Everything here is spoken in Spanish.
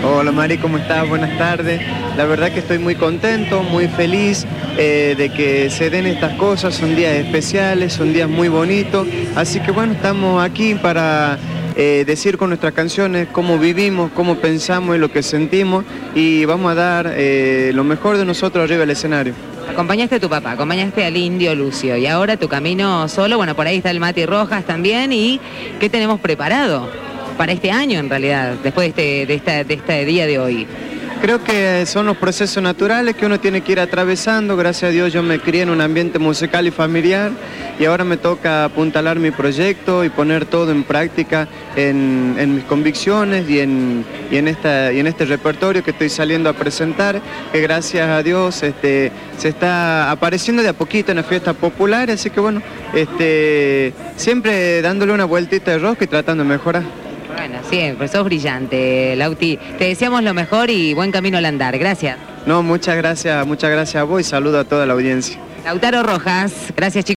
Hola Mari, ¿cómo estás? Buenas tardes. La verdad que estoy muy contento, muy feliz de que se den estas cosas. Son días especiales, son días muy bonitos. Así que bueno, estamos aquí para decir con nuestras canciones cómo vivimos, cómo pensamos y lo que sentimos. Y vamos a dar lo mejor de nosotros arriba del escenario. Acompañaste a tu papá, acompañaste al Indio Lucio y ahora tu camino solo, bueno, por ahí está el Mati Rojas también. ¿Y qué tenemos preparado para este año en realidad, después de este día de hoy? Creo que son los procesos naturales que uno tiene que ir atravesando. Gracias a Dios yo me crié en un ambiente musical y familiar y ahora me toca apuntalar mi proyecto y poner todo en práctica en mis convicciones y en este repertorio que estoy saliendo a presentar, que gracias a Dios se está apareciendo de a poquito en las fiestas populares, así que bueno, siempre dándole una vueltita de rosca y tratando de mejorar. Bueno, siempre, sos brillante, Lauti. Te deseamos lo mejor y buen camino al andar. Gracias. No, muchas gracias a vos y saludo a toda la audiencia. Lautaro Rojas, gracias chicos.